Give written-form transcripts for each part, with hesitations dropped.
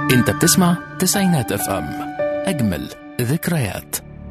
انت بتسمع تسعينات اف ام، اجمل ذكريات.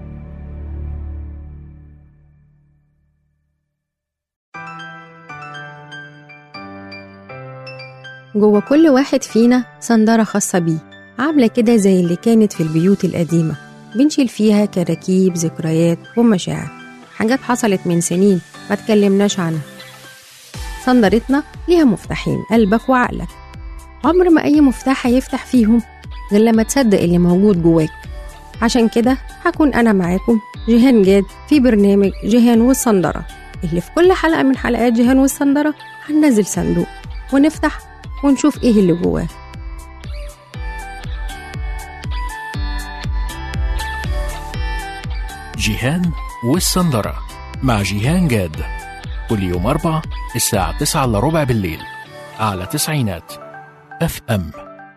جوه كل واحد فينا صندارة خاصة بيه، عاملة كده زي اللي كانت في البيوت القديمة، بنشيل فيها كراكيب ذكريات ومشاعر، حاجات حصلت من سنين ما تكلمناش عنها. صندارتنا ليها مفتاحين، قلبك وعقلك. عمر ما أي مفتاح هيفتح فيهم غير لما تصدق اللي موجود جواك. عشان كده هكون أنا معاكم جيهان جاد في برنامج جيهان والصندارة، اللي في كل حلقة من حلقات جيهان والصندارة هننزل صندوق ونفتح ونشوف ايه اللي جواه. جيهان والصندرة مع جيهان جاد، كل يوم 4 الساعة 9:15 بالليل على تسعينات اف ام.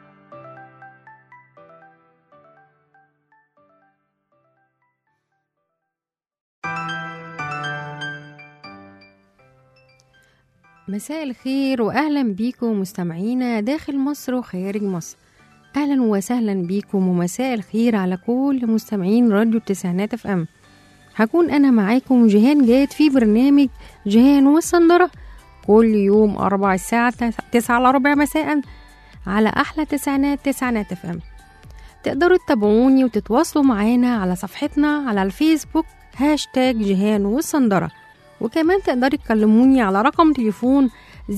مساء الخير واهلا بيكم مستمعينا داخل مصر وخارج مصر. اهلا وسهلا بيكم ومساء الخير على كل مستمعين راديو التسعينات اف ام. هكون انا معاكم جيهان جاد في برنامج جيهان والصندرة كل يوم 4 الساعة 9:15 مساء على احلى تسعينات اف ام. تقدروا تتابعوني وتتواصلوا معانا على صفحتنا على الفيسبوك #جيهان والصندرة، وكمان تقدروا تكلموني على رقم تليفون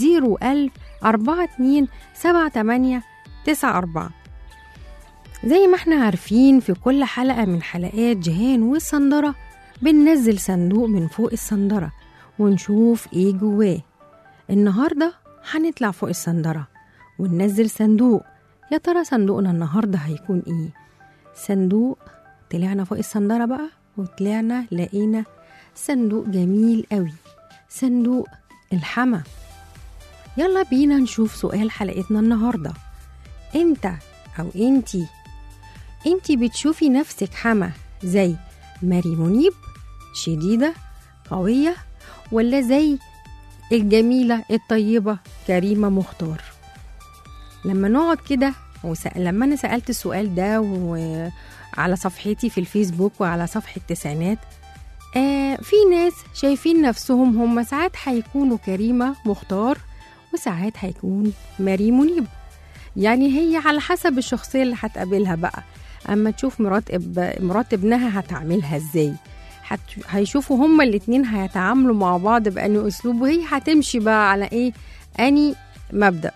010427894. زي ما احنا عارفين في كل حلقة من حلقات جيهان والصندرة بننزل صندوق من فوق الصندرة ونشوف ايه جواه. النهاردة هنطلع فوق الصندرة وننزل صندوق. يا ترى صندوقنا النهاردة هيكون ايه؟ صندوق طلعنا فوق الصندرة بقى وطلعنا لقينا صندوق جميل قوي، صندوق الحما. يلا بينا نشوف سؤال حلقتنا النهاردة. انت او انتي بتشوفي نفسك حما زي ماري منيب، شديدة قوية، ولا زي الجميلة الطيبة كريمة مختار؟ لما نقعد كده لما انا سألت السؤال ده وعلى صفحتي في الفيسبوك وعلى صفحة تسعينات، في ناس شايفين نفسهم هم ساعات هيكونوا كريمة مختار وساعات هيكون ماري منيب. يعني هي على حسب الشخصية اللي هتقابلها بقى. اما تشوف مرات ابنها هتعملها ازاي، هيشوفوا هما الاتنين هيتعاملوا مع بعض بأنه اسلوب، وهي هتمشي بقى على ايه اني مبدأ.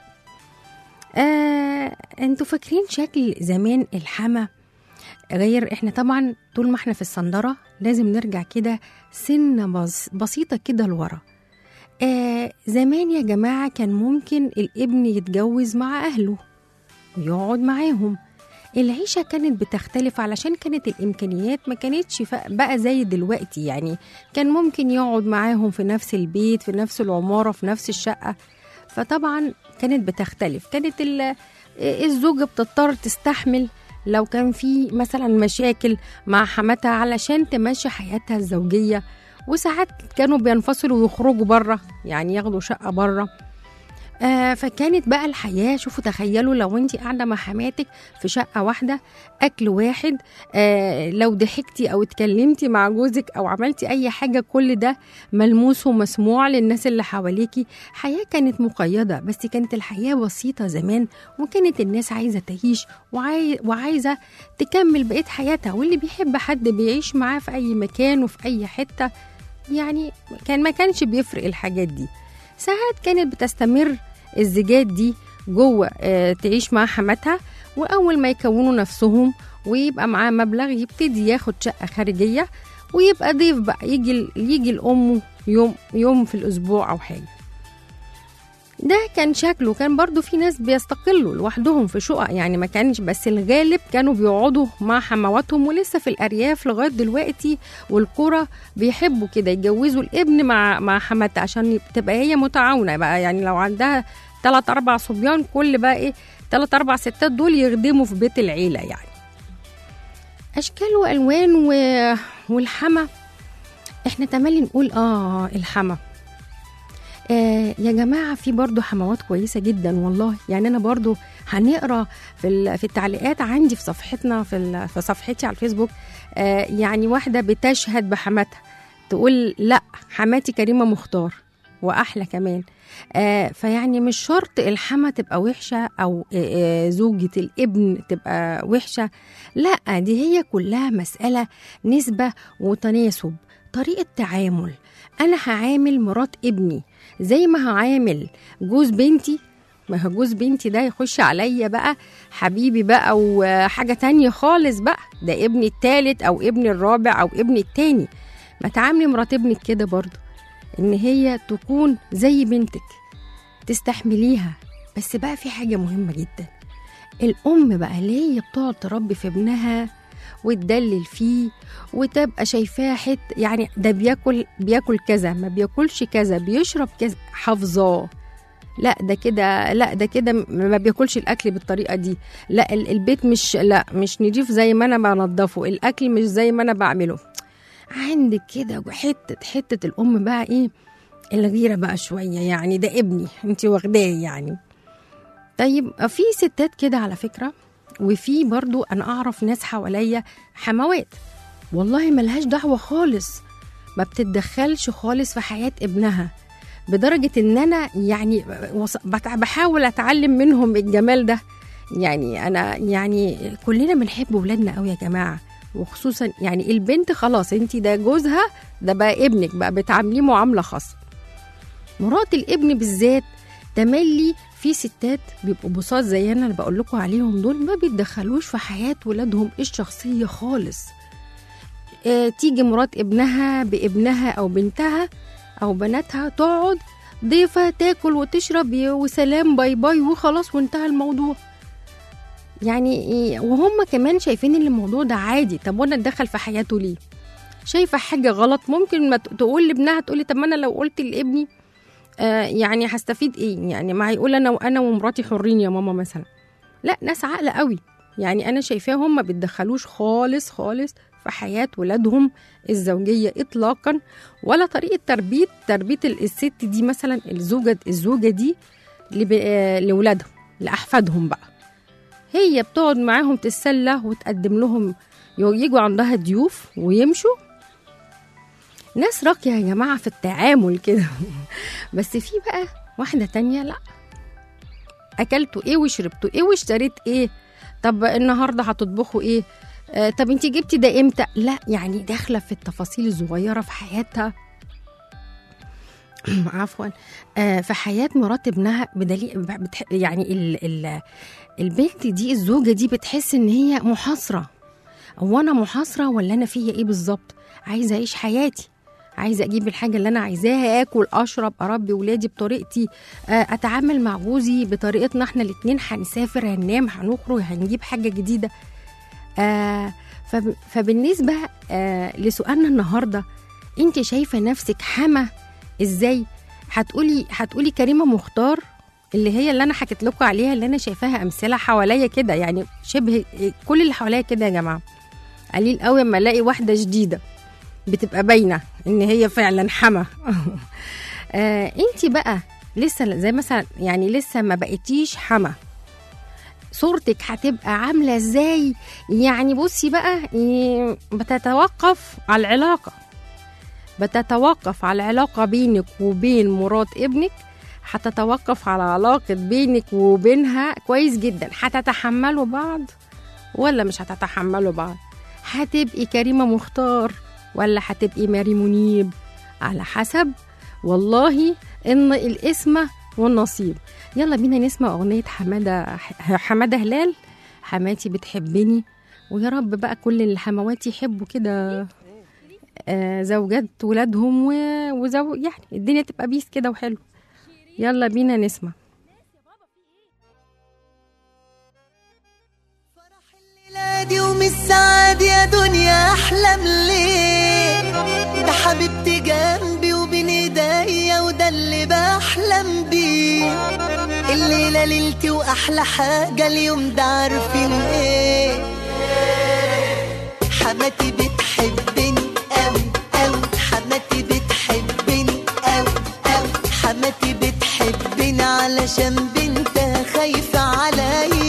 انتوا فاكرين شكل زمان الحما غير؟ احنا طبعا طول ما احنا في الصندرة لازم نرجع كده سنة بسيطة كده لورا. زمان يا جماعة كان ممكن الابن يتجوز مع أهله ويقعد معاهم. العيشة كانت بتختلف علشان كانت الإمكانيات ما كانتش بقى زي دلوقتي. يعني كان ممكن يقعد معاهم في نفس البيت، في نفس العمارة، في نفس الشقة. فطبعا كانت بتختلف. كانت الزوجة بتضطر تستحمل لو كان في مثلا مشاكل مع حماتها علشان تمشي حياتها الزوجية. وساعات كانوا بينفصلوا ويخرجوا بره، يعني ياخدوا شقة بره. فكانت بقى الحياة، شوفوا تخيلوا لو انتي قاعدة مع حماتك في شقة واحدة، أكل واحد، لو ضحكتي أو اتكلمتي مع جوزك أو عملتي أي حاجة كل ده ملموس ومسموع للناس اللي حواليكي. حياة كانت مقيدة، بس كانت الحياة بسيطة زمان، وكانت الناس عايزة تعيش وعايزة تكمل بقية حياتها. واللي بيحب حد بيعيش معاه في أي مكان وفي أي حتة، يعني ما كانش بيفرق الحاجات دي. ساعات كانت بتستمر الزيجات دي جوه تعيش مع حماتها، وأول ما يكونوا نفسهم ويبقى معاه مبلغ يبتدي ياخد شقة خارجية ويبقى ضيف بقى، يجي لأمه يوم في الأسبوع أو حاجة. ده كان شكله. كان برضو في ناس بيستقلوا لوحدهم في شقق، يعني ما كانش، بس الغالب كانوا بيقعدوا مع حمواتهم. ولسه في الأرياف لغاية دلوقتي والقرى بيحبوا كده يجوزوا الابن مع حماتها عشان تبقى هي متعاونة بقى. يعني لو عندها 3-4 صبيان، كل بقى ايه 3-4 ستات دول يخدموا في بيت العيلة. يعني أشكال وألوان والحما. احنا تملي نقول الحما. يا جماعة في برضو حموات كويسة جدا والله. يعني أنا برضو هنقرا في التعليقات عندي في صفحتنا في صفحتي على الفيسبوك، يعني واحده بتشهد بحماتها تقول لا حماتي كريمه مختار واحلى كمان. فيعني مش شرط الحما تبقى وحشه او زوجة الابن تبقى وحشه، لا دي هي كلها مساله نسبه وتناسب، طريقه تعامل. انا هعامل مرات ابني زي ما هعامل جوز بنتي، ما هو جوز بنتي ده يخش عليا بقى حبيبي بقى وحاجه تانية خالص بقى، ده ابني التالت او ابني الرابع او ابني التاني. ما تعاملي مرات ابنك كده برضو، ان هي تكون زي بنتك تستحمليها. بس بقى في حاجة مهمة جدا، الأم بقى اللي هي بتقعد تربي في ابنها وتدلل فيه وتبقى شايفاه يعني ده بياكل كذا، ما بياكلش كذا، بيشرب كذا، حافظاه، لا ده كده، لا ده كده ما بياكلش الأكل بالطريقة دي، لا البيت مش نضيف زي ما أنا بنضفه، الأكل مش زي ما أنا بعمله. عندك كده حتة الأم بقى إيه، الغيرة بقى شوية، يعني ده ابني انتي واخداه يعني. طيب في ستات كده على فكرة، وفي برضو أنا أعرف ناس حواليا حموات والله ملهاش دعوة خالص، ما بتتدخلش خالص في حياة ابنها، بدرجة إن أنا يعني بحاول أتعلم منهم الجمال ده. يعني أنا يعني كلنا بنحب ولادنا قوي يا جماعة، وخصوصا يعني البنت خلاص انتي ده جوزها، ده بقى ابنك بقى، بتعامليه معاملة خاصة. مرات الابن بالذات تملي، في ستات بيبقوا بساط زي انا اللي بقول لكم عليهم دول، ما بيتدخلوش في حياة ولادهم الشخصية خالص. تيجي مرات ابنها بابنها او بنتها او بناتها تقعد ضيفة تاكل وتشرب وسلام باي باي وخلاص وانتهى الموضوع. يعني وهم كمان شايفين ان الموضوع ده عادي. طب وانا اتدخل في حياته ليه؟ شايفه حاجه غلط ممكن ما تقول لابنها، تقولي طب ما انا لو قلت لابني يعني هستفيد ايه؟ يعني ما هيقول انا ومراتي حرين يا ماما مثلا. لا، ناس عاقله قوي، يعني انا شايفاهم ما بيتدخلوش خالص خالص في حياه ولادهم الزوجيه اطلاقا، ولا طريقه تربيه الست دي مثلا، الزوجه دي لاولادهم لاحفادهم بقى. هي بتقعد معاهم تتسلى وتقدم لهم، يجوا عندها ضيوف ويمشوا. ناس راقية يا جماعة في التعامل كده. بس في بقى واحدة تانية لا، أكلتوا إيه وشربتوا إيه واشتريت إيه، طب النهاردة هتطبخوا إيه، طب انتي جبتي ده إمتى، لا يعني داخلة في التفاصيل الصغيرة في حياتها عفوا في حياة مرات ابنها. بدليل يعني البنت دي الزوجة دي بتحس ان هي محاصرة، او انا محاصرة ولا انا فيا ايه بالظبط، عايزة اعيش حياتي، عايزة اجيب الحاجة اللي انا عايزاها، اكل اشرب اربي ولادي بطريقتي، اتعامل مع جوزي بطريقتنا احنا الاتنين، هنسافر هننام هنخرج هنجيب حاجة جديدة. فبالنسبة لسؤالنا النهاردة، انت شايفة نفسك حما ازاي؟ هتقولي كريمة مختار اللي انا حكيت لكم عليها، اللي انا شايفاها امثله حواليا كده، يعني شبه كل اللي حواليا كده يا جماعه. قليل قوي اما الاقي واحده جديده بتبقى باينه ان هي فعلا حما. انتي بقى لسه زي مثلا، يعني لسه ما بقيتيش حما، صورتك هتبقى عامله ازاي؟ يعني بصي بقى، بتتوقف على العلاقه بينك وبين مرات ابنك، هتتوقف على علاقة بينك وبينها كويس جدا. هتتحملوا بعض ولا مش هتتحملوا بعض؟ هتبقي كريمة مختار ولا هتبقي ماري منيب؟ على حسب والله ان الاسم والنصيب. يلا بينا نسمع اغنية حمادة هلال، حماتي بتحبني. ويا رب بقى كل الحموات يحبوا كده زوجات ولادهم يعني الدنيا تبقى بيس كده وحلو. يلا بينا نسمع. فرح الليلة دي ومش سعاد يا دنيا، احلم ليه؟ ده حبيبتي جنبي وبين ايديا، وده اللي بحلم بيه. الليلة ليلتي واحلى حاجة اليوم ده، عارفين ايه؟ حماتي بتحبني أوي أوي، حماتي بتحبني أوي أوي، حماتي بتحبني علشان بنتها خايفة عليا.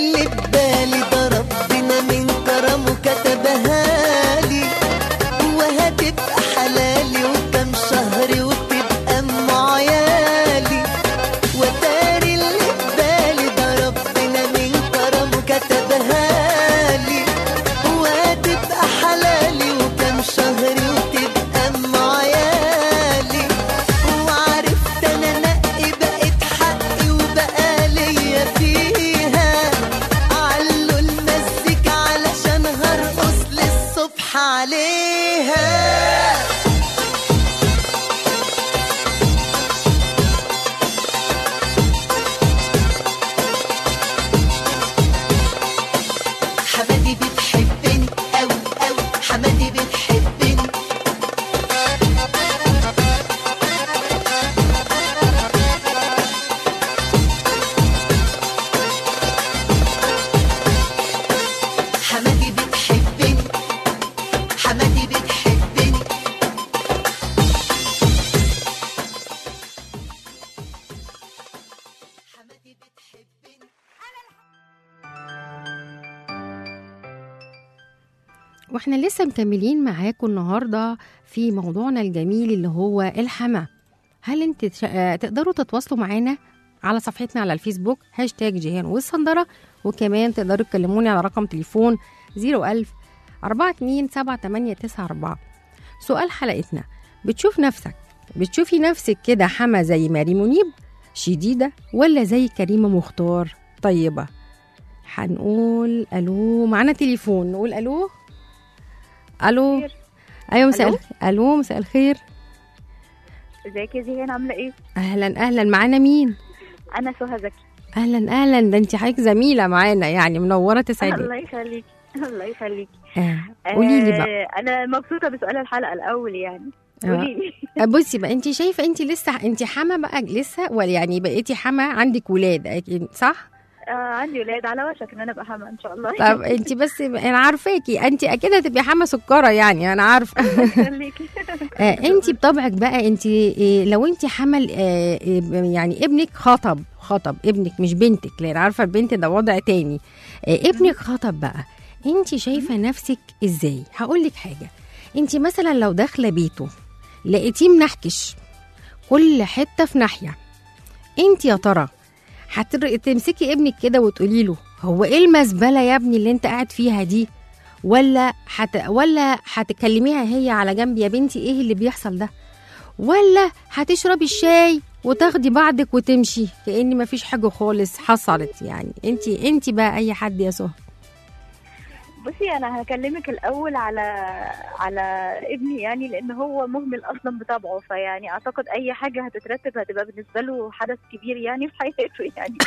اللي ببالي ده ربنا من كرمه كتبها لي، وهتبقى حلالي وكم شهر وتبقى ام عيالي. وتاري اللي ببالي ده ربنا من كرمه كتبها لي، وهتبقى حلالي وكم شهر وتبقى ام عيالي. وعرفت انا نقي بقت حقي وبقى ليا فيها، علوا المزيكا علشان هرقص للصبح عليها. حمادي بتحبني أوي أوي، حمادي بتحبني. حمادي بتحبني، حمادي بتحبني. حمادي بتحبني. واحنا لسه مكملين معاكم النهارده في موضوعنا الجميل اللي هو الحما. هل انت تقدروا تتواصلوا معانا على صفحتنا على الفيسبوك #جيهان والصندرة، وكمان تقدروا تكلموني على رقم تليفون 01000 427894. سؤال حلقتنا: بتشوفي نفسك كده حما زي ماري منيب شديدة، ولا زي كريمة مختار طيبة؟ هنقول الو، معانا تليفون، نقول الو. الو. ايوه مساء الو، مساء الخير. ازيك يا جيهان، عامله ايه؟ اهلا معانا مين؟ انا سهى زكي. اهلا، ده انت حضرتك زميله معانا يعني، منوره تسعدني. الله يخليكي الله يخليكي. قولي لي بقى. انا مبسوطه بسؤال الحلقه الاول يعني. قولي لي. بصي بقى، انت شايفه انت لسه انت حما بقى لسه، ولا يعني بقيتي حما عندك ولاد اكيد صح؟ عندي ولاد، على وشك ان انا ابقى حما ان شاء الله. طب انت بس انا عارفاكي انت اكيد هتبقي حما سكره يعني، انا عارفه. انت بطبعك بقى، انت لو انت حمل يعني ابنك خطب ابنك مش بنتك، لان عارفه البنت ده وضع تاني. ابنك خطب بقى، انت شايفه نفسك ازاي؟ هقول لك حاجه، انت مثلا لو داخله بيته لقيتيه منحكش كل حته في ناحيه، انت يا ترى تمسكي ابنك كده وتقولي له هو ايه المزبله يا ابني اللي انت قاعد فيها دي، ولا هتكلميها هي على جنب يا بنتي ايه اللي بيحصل ده، ولا هتشربي الشاي وتاخدي بعضك وتمشي كأن مفيش حاجه خالص حصلت؟ يعني انت بقى اي حد يا سهى. بصي انا هكلمك الاول على ابني يعني، لان هو مهمل اصلا بطبعه، فيعني اعتقد اي حاجه هتترتب هتبقى بالنسبه له حدث كبير يعني في حياته يعني.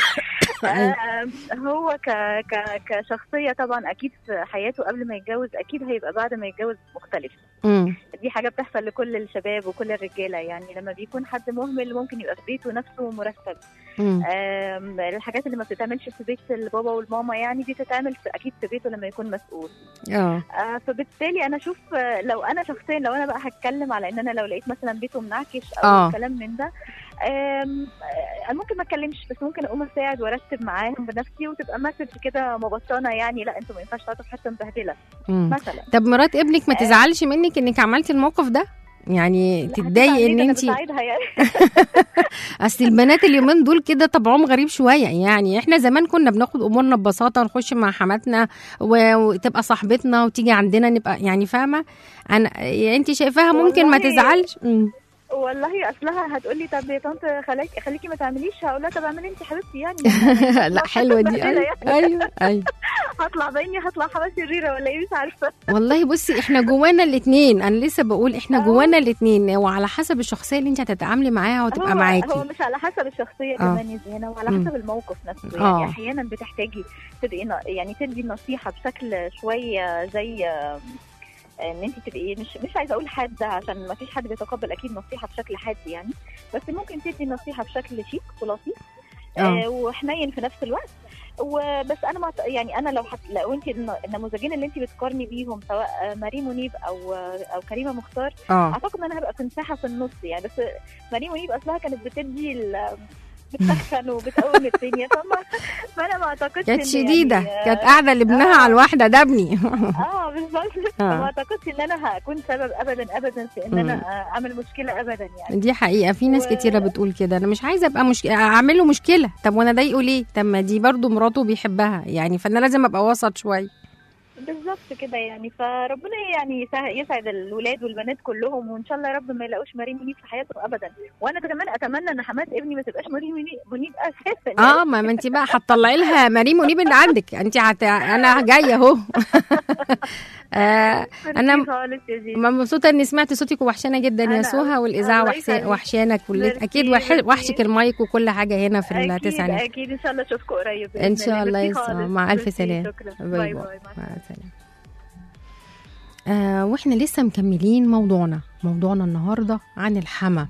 هو كشخصيه طبعا اكيد في حياته قبل ما يتجوز، اكيد هيبقى بعد ما يتجوز مختلف. دي حاجه بتحصل لكل الشباب وكل الرجاله يعني، لما بيكون حد مهمل ممكن يبقى في بيته نفسه مرتب. الحاجات اللي ما بتتعملش في بيت البابا والماما يعني دي تتعمل اكيد في بيته لما يكون مسؤول. فبالتالي انا اشوف لو انا شخصيا، لو انا بقى هتكلم على ان انا لو لقيت مثلا بيته منعكش او كلام من ده، انا ممكن ما اتكلمش، بس ممكن اقوم اساعد وارتب معاهم بنفسي، وتبقى مسج كده مبطنه يعني، لا انتوا ما ينفعش تقعدوا في حته مبهدله مثلا. طب مرات ابنك ما تزعلش منك انك عملتي الموقف ده؟ يعني تتضايق ان انت يعني. اصل البنات اليومين دول كده طبعهم غريب شويه يعني. احنا زمان كنا بناخد امورنا ببساطه، نخش مع حماتنا وتبقى صاحبتنا وتيجي عندنا نبقى يعني فاهمه. انت شايفاها ممكن ما تزعلش؟ والله اصلها هتقولي طب يا طنط خليكي ما تعمليش، هقول لها طب اعملي انت حبيبتي يعني. لا حلوه دي. ايوه هطلع بيني، هطلع حما شريره ولا ايه مش عارفه. والله بصي احنا جوانا الاثنين، انا لسه بقول احنا جوانا الاثنين، وعلى حسب الشخصيه اللي انت هتتعاملي معاها وتبقى معاكي. هو مش على حسب الشخصيه كمان يا زينه، وعلى حسب الموقف نفسه يعني. احيانا بتحتاجي تبقي يعني تدي النصيحه بشكل شويه زي ان انت تبقي مش عايزه اقول حاده، عشان ما فيش حد بيتقبل اكيد نصيحه بشكل حاد يعني، بس ممكن تدي النصيحه بشكل شيك ولطيف وحنين في نفس الوقت. وبس انا يعني انا لو انت النموذجين اللي انت بتقارني بيهم سواء ماري منيب او كريمه مختار، اعتقد ان انا هبقى في مساحه في النص يعني. بس ماري منيب اصلها كانت بتدي بتسخن وبتقوم الدنيا، فانا ما اعتقدش كانت إن شديده، يعني كانت قاعده لابنها على الواحده، ده ابني. بالظبط. ما اعتقدش ان انا هكون سبب ابدا في ان انا اعمل مشكله ابدا يعني. دي حقيقه، في ناس كتيره بتقول كده، انا مش عايزه ابقى اعمل له مشكله. طب وانا ضايقه ليه؟ طب ما دي برضو مراته بيحبها يعني، فانا لازم ابقى وسط شويه. بالظبط كده يعني. فربنا يعني يسعد الولاد والبنات كلهم، وان شاء الله يا رب ما يلاقوش مريم منيب في حياتهم ابدا. وانا كمان اتمنى ان حمات ابني ما تبقاش مريم منيب اساسا يعني. ما انت بقى هتطلعي لها مريم منيب اللي عندك انت. انا جايه اهو. انا مبسوطه اني سمعت صوتك، وحشانه جدا يا سهى، والاذاعه وحشانك، اكيد وحشك المايك وكل حاجه هنا في التسعينات. اكيد ان شاء الله اشوفكم قريب ان شاء الله يا سهى. مع الف سلامه. باي باي. مع السلامه. واحنا لسه مكملين موضوعنا النهارده عن الحما.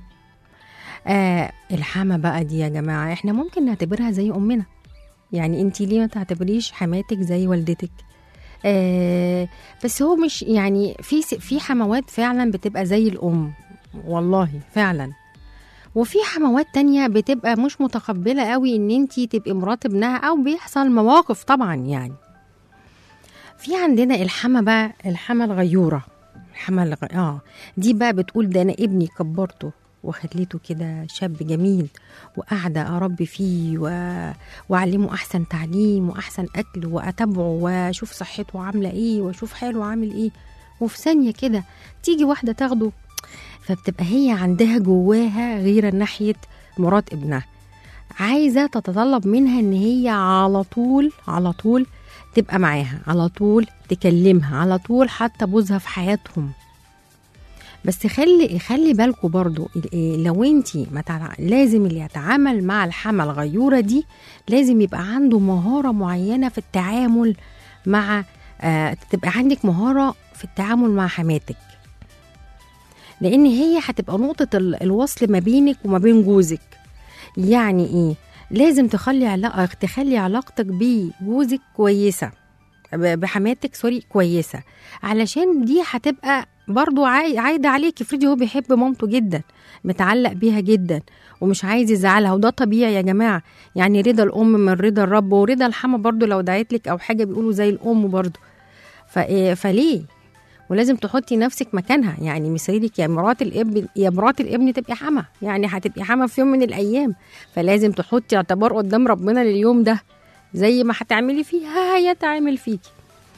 الحما بقى دي يا جماعه احنا ممكن نعتبرها زي امنا. يعني انتي ليه ما تعتبريش حماتك زي والدتك؟ بس هو مش يعني في حموات فعلا بتبقى زي الام والله فعلا، وفي حموات تانية بتبقى مش متقبله قوي ان انتي تبقي مرات ابنها، او بيحصل مواقف طبعا يعني. في عندنا الحما بقى، الحما الغيوره، دي بقى بتقول ده انا ابني كبرته وخليته كده شاب جميل، وقاعدة أربي فيه وأعلمه أحسن تعليم وأحسن أكل، وأتابعه وأشوف صحته عاملة إيه وأشوف حاله عامل إيه. وفي ثانية كده تيجي واحدة تاخده، فبتبقى هي عندها جواها غيرة ناحية مرات ابنها، عايزة تتطلب منها إن هي على طول تبقى معاها، على طول تكلمها، على طول حتى بوزها في حياتهم. بس خلي بالكوا برضو، لو انتي لازم اللي يتعامل مع الحما الغيورة دي لازم يبقى عنده مهارة معينة في التعامل مع تبقى عندك مهارة في التعامل مع حماتك، لان هي هتبقى نقطة الوصل ما بينك وما بين جوزك. يعني ايه؟ لازم تخلي علاقتك بجوزك كويسة، بحماتك كويسة، علشان دي هتبقى برضو عايدة عليك. افرضي هو بيحب مامته جدا، متعلق بيها جدا ومش عايز يزعلها، وده طبيعي يا جماعة. يعني رضا الأم من رضا الرب، ورضا الحما برضو لو دعيت لك أو حاجة بيقولوا زي الأم برضو. فليه؟ ولازم تحطي نفسك مكانها. يعني مثالك يا مرات الابن تبقي حما، يعني هتبقي حما في يوم من الأيام، فلازم تحطي اعتبار قدام ربنا لليوم ده، زي ما هتعملي فيها هيتعامل فيكي.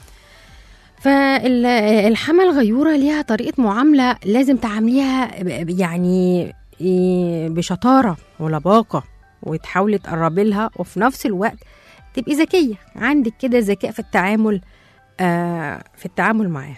فالحما الغيورة ليها طريقة معاملة لازم تعامليها يعني بشطارة ولباقة، وتحاولي تقربي لها، وفي نفس الوقت تبقي ذكية، عندك كده ذكاء في التعامل معاها.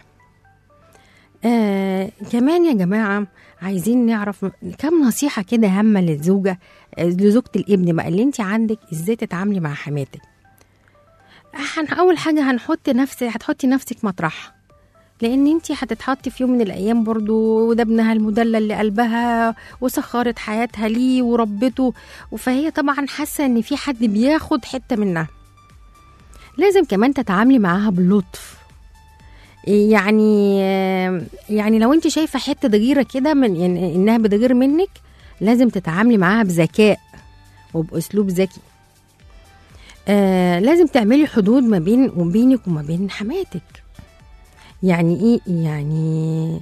كمان يا جماعة عايزين نعرف كم نصيحة كده هامة لزوجة الابن بقى اللي انت عندك، ازاي تتعاملي مع حماتك. اول حاجه هتحطي نفسك مطرحها، لان انت هتتحطي في يوم من الايام برضو، وده ابنها المدلل لقلبها وسخرت حياتها ليه وربته، فهي طبعا حاسه ان في حد بياخد حته منها. لازم كمان تتعاملي معاها بلطف. يعني لو انت شايفه حته غيره كده من يعني انها بتغير منك، لازم تتعاملي معاها بذكاء وباسلوب ذكي. لازم تعملي حدود ما بينك وما بين حماتك. يعني ايه؟ يعني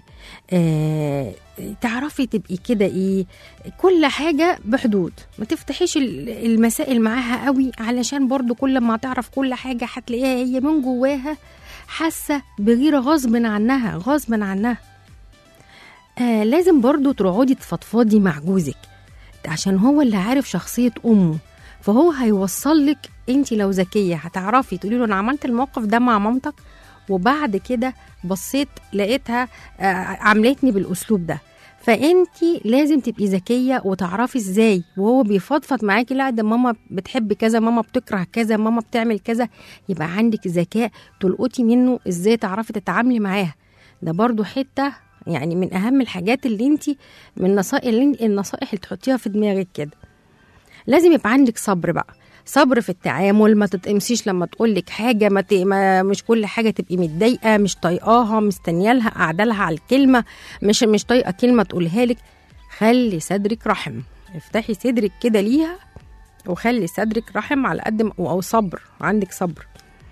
تعرفي تبقي كده ايه، كل حاجة بحدود، ما تفتحيش المسائل معاها قوي، علشان برضو كل ما تعرف كل حاجة هتلاقيها هي من جواها حاسة بغيرة غصب عنها. لازم برضو تقعدي تفضفضي مع جوزك، عشان هو اللي عارف شخصية أمه، فهو هيوصل لك. انت لو ذكيه هتعرفي تقولي له انا عملت الموقف ده مع مامتك، وبعد كده بصيت لقيتها عملتني بالاسلوب ده. فانت لازم تبقي ذكيه وتعرفي ازاي وهو بيفضفض معاكي، لا ده ماما بتحب كذا، ماما بتكره كذا، ماما بتعمل كذا، يبقى عندك ذكاء تلقطي منه ازاي تعرفي تتعاملي معاها. ده برضو حته يعني من اهم الحاجات اللي انت من النصائح اللي تحطيها في دماغك كده. لازم يبقى عندك صبر بقى، صبر في التعامل، ما تتقمسيش لما تقولك حاجة، مش كل حاجة تبقي متضايقة، مش طايقاها، مستنية لها، قاعدة لها على الكلمة، مش طايقة كلمة تقولها لك. خلي صدرك رحم، افتحي صدرك كده ليها وخلي صدرك رحم على قد او صبر، عندك صبر.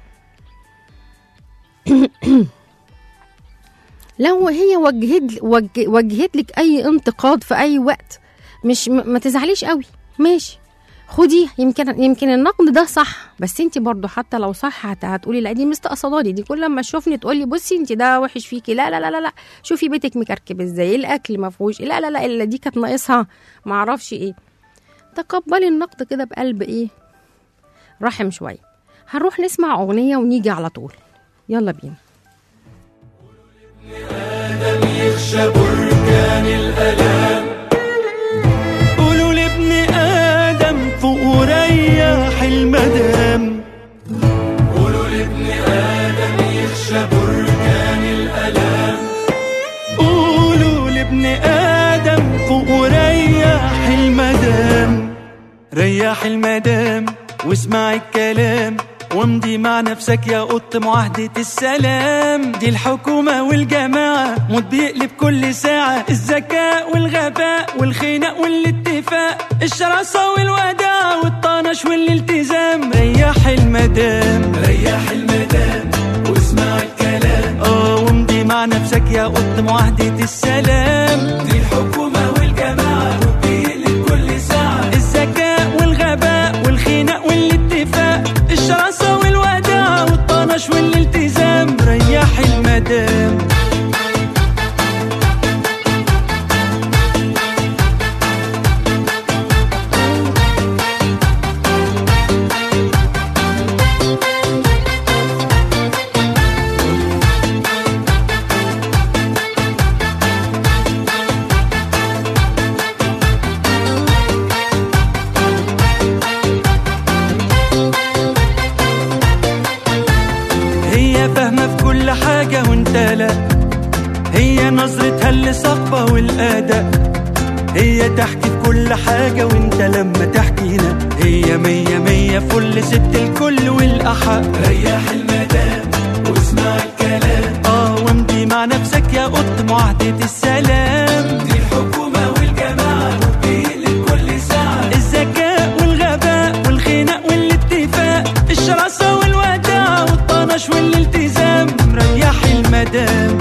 لو هي وجهت لك اي انتقاد في اي وقت، مش ما تزعليش قوي، ماشي خديه، يمكن النقد ده صح، بس انت برضو حتى لو صح هتقولي لا دي مستقصداني، دي كل ما تشوفني تقولي بصي انت ده وحش فيكي، لا لا لا لا لا، شوفي بيتك مكركب ازاي، الاكل ما فيهوش، لا لا لا الا دي كانت ناقصها ما اعرفش ايه. تقبلي النقد كده بقلب ايه رحم شويه. هنروح نسمع اغنيه ونيجي على طول، يلا بينا. آدم يخشى بركان الألام، قولوا لابن آدم فوق وريح المدام، قولوا لابن آدم يخشى بركان الألام، قولوا لابن آدم فوق وريح المدام، ريح المدام واسمع الكلام، وامضي مع نفسك يا قط معاهدة السلام. دي الحكومة والجماعة موت بيقلب كل ساعة، الذكاء والغباء والخناق والاتفاق، الشراسة والوداع والطنش والالتزام. ريح المدام ريح المدام واسمع الكلام، وامضي مع نفسك يا قط معاهدة السلام. دي الحكومة والجماعة موت بيقلب كل ساعة، الذكاء والغباء والخناق والاتفاق، الشراسة والوداع والطنش والالتزام. ريح المدام فاهمة في كل حاجة وانت لا، هي نظرتها اللي صفة والأداء، هي تحكي في كل حاجة وانت لما تحكينا، هي مية مية فل ست الكل والأحق. ريح المدام واسمع الكلام، وامضي مع نفسك يا قط معاهدة السلام. دي الحكومة والجماعة بيقلب كل ساعة، الذكاء والغباء والخناق والاتفاق، الشراسة والوداع والطنش والالتزام. ريح المدام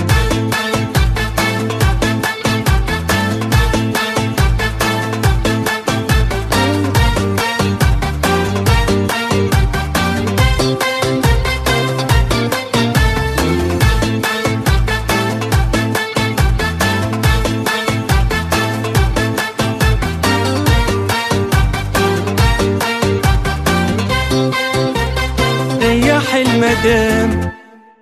ريح المدام.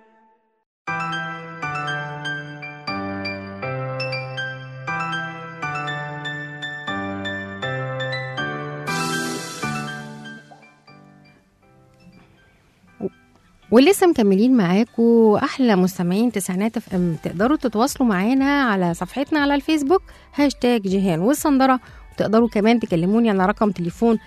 ولسه مكملين معاكم احلى مستمعين تسعينات اف ام. تقدروا تتواصلوا معانا على صفحتنا على الفيسبوك هاشتاج جيهان والصندرة، وتقدروا كمان تكلموني على رقم تليفون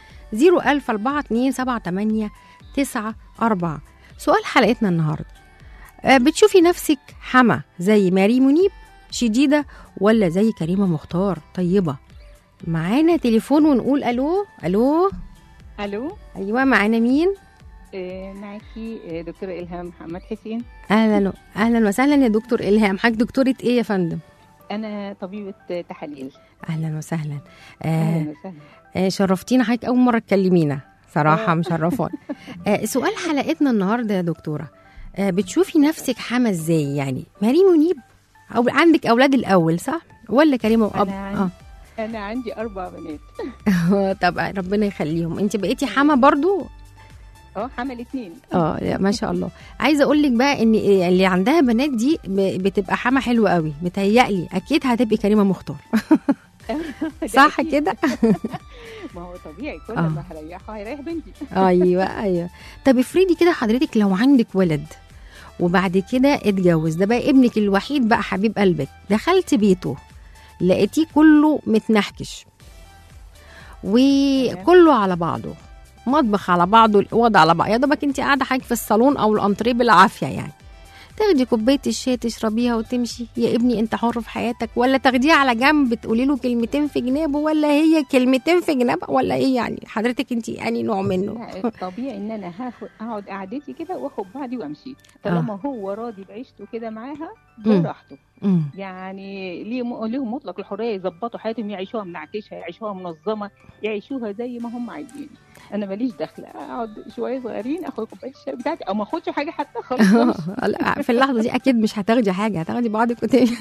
010427894. سؤال حلقتنا النهارده، بتشوفي نفسك حما زي ماري منيب شديدة ولا زي كريمة مختار طيبة؟ معانا تليفون ونقول الو. الو الو، ايوه معانا مين؟ معاكي دكتورة إلهام محمد حسين. اهلا اهلا وسهلا يا دكتور إلهام. حضرتك دكتورة ايه يا فندم؟ انا طبيبة تحاليل. اهلا وسهلا. اهلا وسهلا. شرفتينا حضرتك، اول مرة تكلمينا صراحة مشرفون. سؤال حلقتنا النهارده يا دكتورة، بتشوفي نفسك حما ازاي؟ يعني ماري منيب او عندك اولاد الاول صح ولا كريمة واب؟ انا عندي 4 بنات. طب ربنا يخليهم. انت بقيتي حما برضو؟ حمل 2. ما شاء الله. عايزه اقول لك بقى ان اللي عندها بنات دي بتبقى حما حلوه قوي، متهيألي اكيد هتبقي كريمه مختار. صح كده؟ ما هو طبيعي كل ما هريحه هيريح بنتي. ايوه. طب افرضي كده حضرتك لو عندك ولد وبعد كده اتجوز، ده بقى ابنك الوحيد بقى حبيب قلبك، دخلت بيته لقيتيه كله متنحكش وكله على بعضه، مطبخ على بعضه، الاوضه على بعض، يا دوبك انت قاعده حاجه في الصالون او الانتريه بالعافيه يعني، تاخدي كوبايه الشاي تشربيها وتمشي، يا ابني انت حر في حياتك، ولا تاخديها على جنب تقولي له كلمتين في جنابه، ولا هي كلمتين في جنابها، ولا ايه يعني حضرتك انت يعني نوع منه؟ لا، الطبيعي ان انا اقعد قعدتي كده واخد بعضي وامشي، طالما هو راضي بعيشته كده معاها براحته. يعني ليهم مطلق الحريه يظبطوا حياتهم، يعيشوها منعكشه، يعيشوها منظمه، يعيشوها زي ما هم عايزين. انا ماليش دخل، اقعد شويه صغيرين اخد كوبايه الشاي بتاعتي او ما اخدش حاجه حتى خالص. في اللحظه دي اكيد مش هتاخدي حاجه، هتاخدي بعضك وتمشي.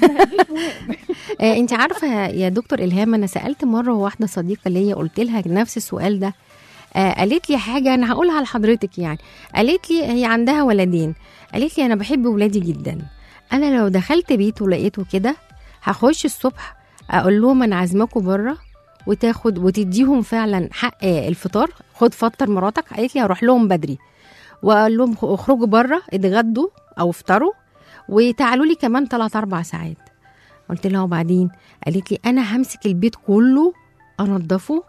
انت عارفه يا دكتور الهام، انا سالت مره واحده صديقه ليا قلت لها نفس السؤال ده، قالت لي حاجه انا هقولها لحضرتك يعني. قالت لي هي عندها ولدين، قالت لي انا بحب ولادي جدا، انا لو دخلت بيت ولقيته كده هخش الصبح اقول لهم انا عازماكم بره وتاخد وتديهم فعلا حق الفطار، خد فطر مراتك. قالت لي هروح لهم بدري واقول لهم اخرجوا بره اتغدوا او افطروا وتعالوا لي كمان 3-4 ساعات. قلت لها وبعدين؟ قالت لي انا همسك البيت كله انضفه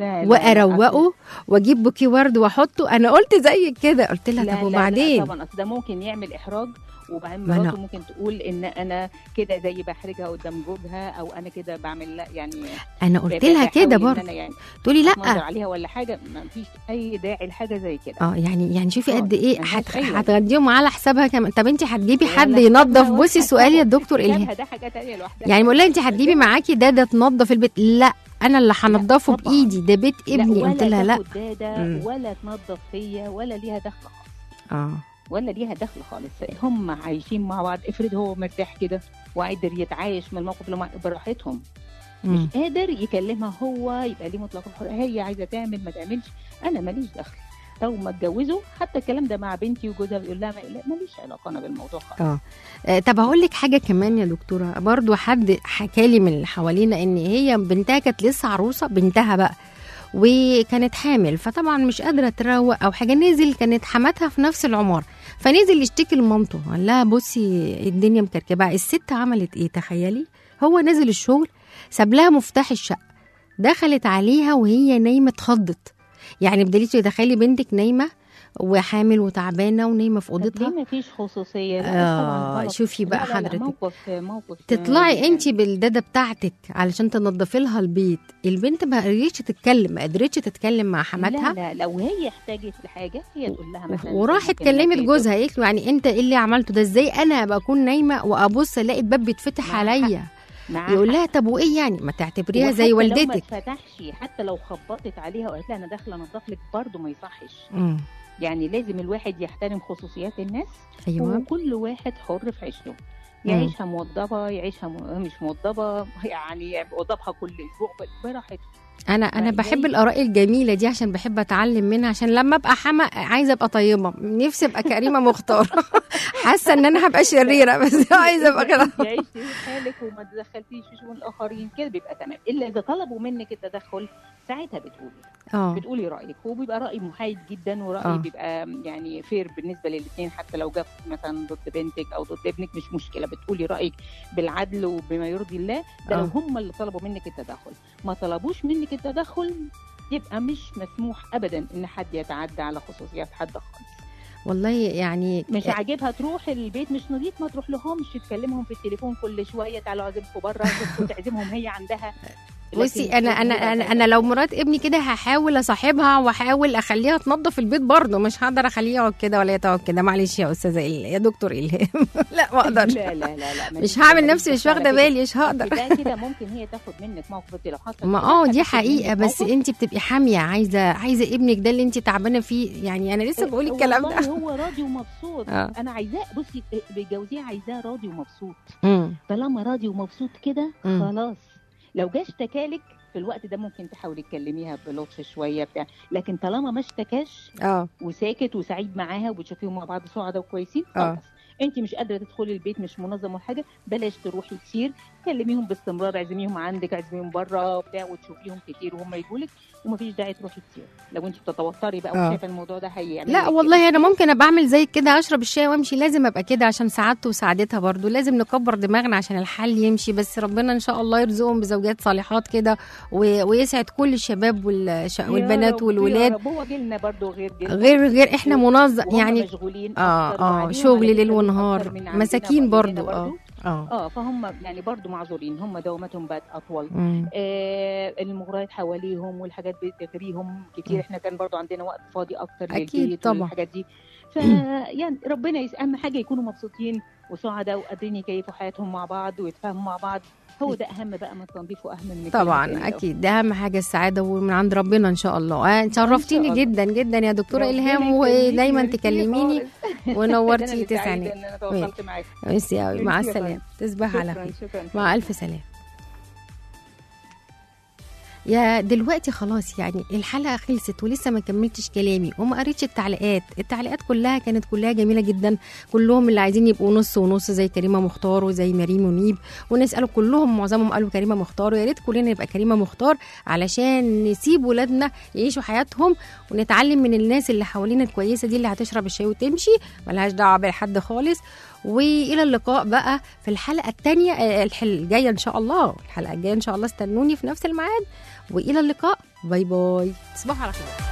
واروقه واجيب بوكي ورد واحطه. انا قلت زي كده، قلت لها طب وبعدين؟ لا طبعا، اصل ده ممكن يعمل احراج، وبعدين مراته ممكن تقول ان انا كده زي بحرجها قدام جوزها، او انا كده بعمل، لا يعني انا قلت لها كده برضه، يعني تقولي لا عليها ولا حاجه، ما فيش اي داعي لحاجه زي كده. يعني شوفي قد ايه هتغديهم على حسابها كمان. طب انت هتجيبي حد ينظف؟ بصي السؤال يا دكتور الهام، ده حاجه ثانيه لوحدها. يعني بقول لها انت هتجيبي معاكي ده تنظف البيت؟ لا انا اللي هنضفه بايدي، ده بيت ابني. قلت لها لا ولا تنظف فيا ولا ليها دخل خالص. ولا ليها دخل خالص، هم عايشين مع بعض. افرض هو مرتاح كده وقادر يتعايش من الموقف اللي براحتهم، مش قادر يكلمها هو، يبقى ليه مطلق الحريه، هي عايزه تعمل ما تعملش، انا ماليش دخل. لو ما اتجوزوا حتى الكلام ده مع بنتي وجوزها بيقول لها ماليش علاقه انا بالموضوع خالص. طب هقول لك حاجه كمان يا دكتوره، برضو حد حكالي من اللي حوالينا ان هي بنتها كانت لسه عروسه، بنتها بقى وكانت حامل، فطبعا مش قادره تروق او حاجه، نزل كانت حماتها في نفس العمار، فنزل يشتكي لمامته، قال لها بصي الدنيا مكركبه. الست عملت ايه تخيلي؟ هو نزل الشغل ساب لها مفتاح الشقه، دخلت عليها وهي نايمه، اتخضت. يعني بدليل تخيلي بنتك نايمه وحامل وتعبانه ونايمه في اوضتها، ما فيش خصوصيه. شوفي بقى حضرتك موقف تطلعي انت بالداده بتاعتك علشان تنظفي لها البيت، البنت ما قدرتش تتكلم مع حماتها. لا لو هي احتاجت لحاجه هي تقول لها مثلا، وراحت كلمت جوزها قالت له يعني انت ايه اللي عملته ده؟ ازاي انا بكون نايمه وابص الاقي الباب بيتفتح عليا؟ يقول لها طب وايه يعني، ما تعتبريها زي والدتك. لو ما فتحش، حتى لو خبطت عليها وقالت لها انا داخله انضف لك، برضه ما يصحش. يعني لازم الواحد يحترم خصوصيات الناس. أيوة. وكل واحد حر في عيشته، يعيشها موظفه، يعيشها مش موظفه، يعني وظفها كل اسبوع براحته. انا بحب الاراء الجميله دي عشان بحب اتعلم منها، عشان لما ابقى حما عايزه ابقى طيبه، نفسي ابقى كريمه مختار. حاسه ان انا هبقى شريره بس عايزه ابقى كده. تعيشي حالك وما تدخلتيش في شؤون الاخرين، كده بيبقى تمام. الا اذا طلبوا منك التدخل ساعتها بتقولي رايك، وبيبقى راي محايد جدا، وراي بيبقى يعني فير بالنسبه للاثنين. حتى لو جاب مثلا ضد بنتك او ضد ابنك مش مشكله، بتقولي رايك بالعدل وبما يرضي الله. ده لو هم اللي طلبوا منك التدخل. ما طلبوش منك التدخل يبقى مش مسموح ابدا ان حد يتعدى على خصوصيات حد خالص. والله يعني مش عاجبها تروح البيت مش نظيف، ما تروح لهمش، تكلمهم في التليفون كل شويه، تعالوا اعزمكم بره، تعزمهم هي عندها. بصي انا لو مرات ابني كده هحاول اصاحبها واحاول اخليها تنظف البيت برضه، مش هقدر اخليه يقعد كده ولا يقعد كده. معلش يا استاذه يا دكتور الهام. لا ما اقدرش. لا مش هعمل نفسي مش واخده بالي، مش هقدر. كده ممكن هي تاخد منك موقف لو حصل. ما دي حقيقه، بس انت بتبقي حاميه، عايزه ابنك ده اللي انت تعبانه فيه. يعني انا لسه بقول الكلام ده. هو راضي ومبسوط. انا عايزاه، بصي بتجوزيه عايزاه راضي ومبسوط. طالما راضي ومبسوط كده خلاص. لو جاش اشتكالك في الوقت ده ممكن تحاولي تكلميها بلطف شويه بتاع، لكن طالما ما اشتكاش وساكت وسعيد معاها وبتشوفيهم مع بعض سعداء وكويسين، خلاص انت مش قادره تدخلي البيت مش منظم ولا حاجه، بلاش تروحي كتير. كلميهم باستمرار، اعزميهم عندك، اعزميهم بره وبتاع، وتشوفيهم كتير وهم يجوا لك، ومفيش داعي تروحي كتير لو انت بتتوتري بقى وشايفه الموضوع ده هيعمل. لا والله انا ممكن ابقى اعمل زي كده، اشرب الشاي وامشي، لازم ابقى كده عشان سعادته وسعادتها برضو، لازم نكبر دماغنا عشان الحل يمشي. بس ربنا ان شاء الله يرزقهم بزوجات صالحات كده ويسعد كل الشباب والبنات والولاد. هو جيلنا برضو غير احنا منظم يعني، مشغولين شغل ليل ونهار، مساكين برضو. فهم يعني برضو معذورين، هم دواماتهم بقت اطول، المغريات حواليهم والحاجات بتغريهم كتير. احنا كان برضو عندنا وقت فاضي اكتر للبيت والحاجات دي. يعني ربنا اهم حاجه يكونوا مبسوطين وسعداء وقادرين يكيفوا حياتهم مع بعض ويتفاهموا مع بعض. هو ده اهم بقى من التنظيف، واهم من طبعا اكيد ده اهم حاجه، السعاده ومن عند ربنا ان شاء الله. شرفتيني جدا جدا يا دكتوره الهام، ودايما تكلميني ونورتي تسعينات. ميرسي قوي، مع السلامه، تصبح على خير، مع الف سلامه. يا دلوقتي خلاص يعني الحلقه خلصت ولسه ما كملتش كلامي وما قريتش التعليقات كلها كانت كلها جميله جدا. كلهم اللي عايزين يبقوا نص ونص زي كريمه مختار وزي مريم منيب، ونساله كلهم معظمهم قالوا كريمه مختار. ويا ريت كلنا نبقى كريمه مختار علشان نسيب ولادنا يعيشوا حياتهم ونتعلم من الناس اللي حوالينا الكويسه دي، اللي هتشرب الشاي وتمشي ملهاش دعوه بحد خالص. والى اللقاء بقى في الحلقه الثانيه الجايه ان شاء الله. الحلقه الجايه ان شاء الله استنوني في نفس الميعاد، والى اللقاء، باي باي، تصبحوا على خير.